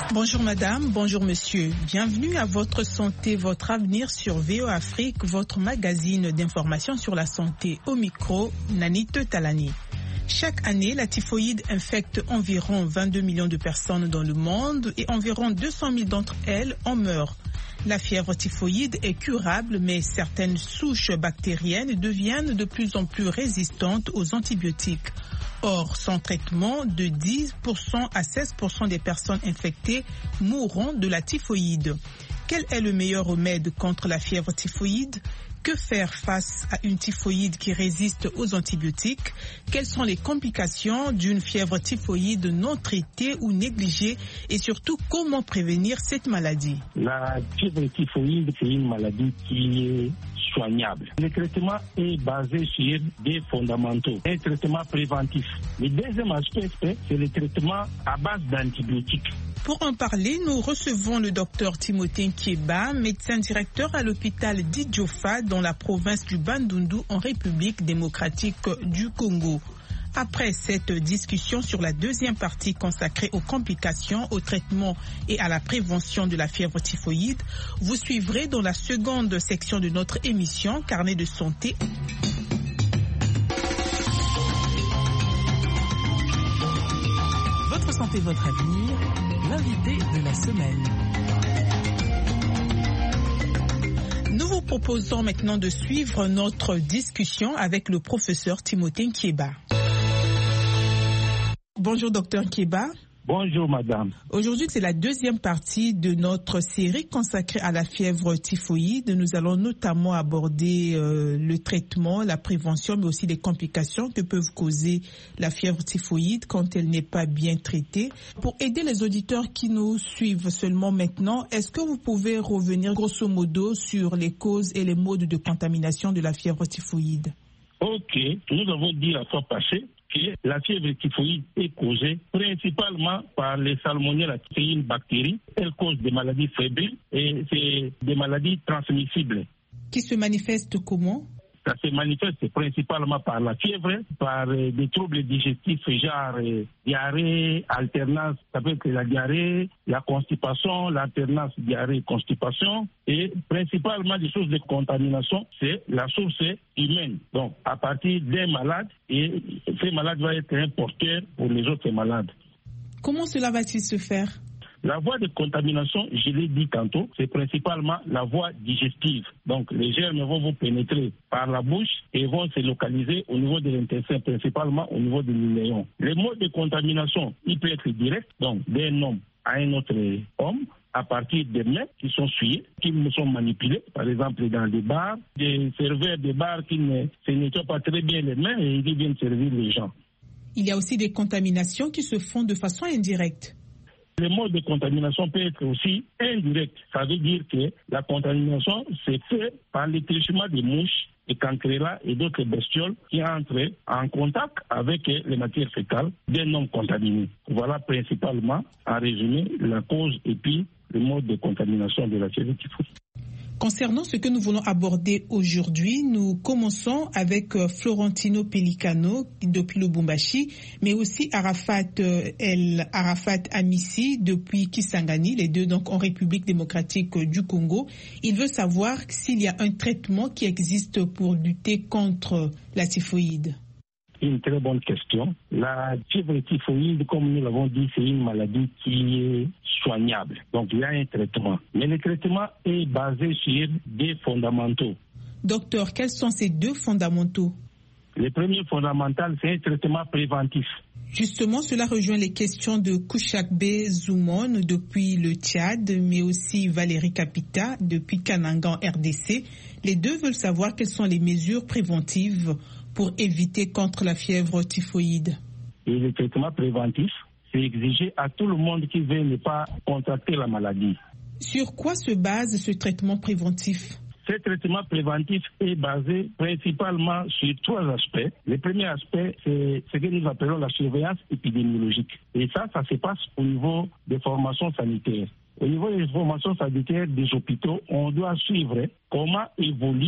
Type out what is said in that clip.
Bonjour madame, bonjour monsieur. Bienvenue à Votre Santé, Votre Avenir sur VOA Afrique, votre magazine d'information sur la santé. Au micro, Nanit Talani. Chaque année, la typhoïde infecte environ 22 millions de personnes dans le monde et environ 200 000 d'entre elles en meurent. La fièvre typhoïde est curable, mais certaines souches bactériennes deviennent de plus en plus résistantes aux antibiotiques. Or, sans traitement, de 10% à 16% des personnes infectées mourront de la typhoïde. Quel est le meilleur remède contre la fièvre typhoïde ? Que faire face à une typhoïde qui résiste aux antibiotiques? Quelles sont les complications d'une fièvre typhoïde non traitée ou négligée? Et surtout, comment prévenir cette maladie? La fièvre typhoïde, c'est une maladie qui est soignable. Le traitement est basé sur des fondamentaux. Un traitement préventif. Le deuxième aspect, c'est le traitement à base d'antibiotiques. Pour en parler, nous recevons le docteur Timothée Nkieba, médecin directeur à l'hôpital d'Idjofa dans la province du Bandundu en République démocratique du Congo. Après cette discussion sur la deuxième partie consacrée aux complications, au traitement et à la prévention de la fièvre typhoïde, vous suivrez dans la seconde section de notre émission Carnet de santé. Votre santé, votre avenir, l'invité de la semaine. Nous vous proposons maintenant de suivre notre discussion avec le professeur Timothée Nkieba. Bonjour docteur Nkieba. Bonjour madame. Aujourd'hui, c'est la deuxième partie de notre série consacrée à la fièvre typhoïde. Nous allons notamment aborder le traitement, la prévention, mais aussi les complications que peuvent causer la fièvre typhoïde quand elle n'est pas bien traitée. Pour aider les auditeurs qui nous suivent seulement maintenant, est-ce que vous pouvez revenir grosso modo sur les causes et les modes de contamination de la fièvre typhoïde? Ok, nous avons dit la fois passée que la fièvre typhoïde est causée principalement par les salmonelles, c'est une bactérie. Elle cause des maladies fébriles et c'est des maladies transmissibles. Qui se manifestent comment? Ça se manifeste principalement par la fièvre, par des troubles digestifs, genre diarrhée, alternance, ça peut être la diarrhée, la constipation, l'alternance diarrhée-constipation, et principalement des sources de contamination, c'est la source humaine. Donc, à partir d'un malade, et ce malade va être un porteur pour les autres malades. Comment cela va-t-il se faire? La voie de contamination, je l'ai dit tantôt, c'est principalement la voie digestive. Donc, les germes vont vous pénétrer par la bouche et vont se localiser au niveau de l'intestin, principalement au niveau de l'iléon. Les modes de contamination, il peut être direct, donc d'un homme à un autre homme, à partir des mains qui sont souillées, qui sont manipulées, par exemple dans des bars, des serveurs de bars qui ne se nettoient pas très bien les mains et qui viennent servir les gens. Il y a aussi des contaminations qui se font de façon indirecte. Le mode de contamination peut être aussi indirect. Ça veut dire que la contamination se fait par l'étréchement des mouches, des cancrelats et d'autres bestioles qui entrent en contact avec les matières fécales d'un homme contaminé. Voilà principalement, en résumé, la cause et puis le mode de contamination de la fièvre typhoïde. Concernant ce que nous voulons aborder aujourd'hui, nous commençons avec Florentino Pellicano depuis Lubumbashi, mais aussi Arafat Amissi depuis Kisangani, les deux donc en République démocratique du Congo. Il veut savoir s'il y a un traitement qui existe pour lutter contre la typhoïde. Une très bonne question. La fièvre typhoïde, comme nous l'avons dit, c'est une maladie qui est soignable. Donc, il y a un traitement. Mais le traitement est basé sur des fondamentaux. Docteur, quels sont ces deux fondamentaux? Le premier fondamental, c'est un traitement préventif. Justement, cela rejoint les questions de Kouchakbe Zoumon depuis le Tchad, mais aussi Valérie Kapita depuis Kananga en RDC. Les deux veulent savoir quelles sont les mesures préventives pour éviter contre la fièvre typhoïde. Et le traitement préventif, c'est exigé à tout le monde qui veut ne pas contracter la maladie. Sur quoi se base ce traitement préventif? Ce traitement préventif est basé principalement sur trois aspects. Le premier aspect, c'est ce que nous appelons la surveillance épidémiologique. Et ça se passe au niveau des formations sanitaires. Au niveau des formations sanitaires des hôpitaux, on doit suivre comment évolue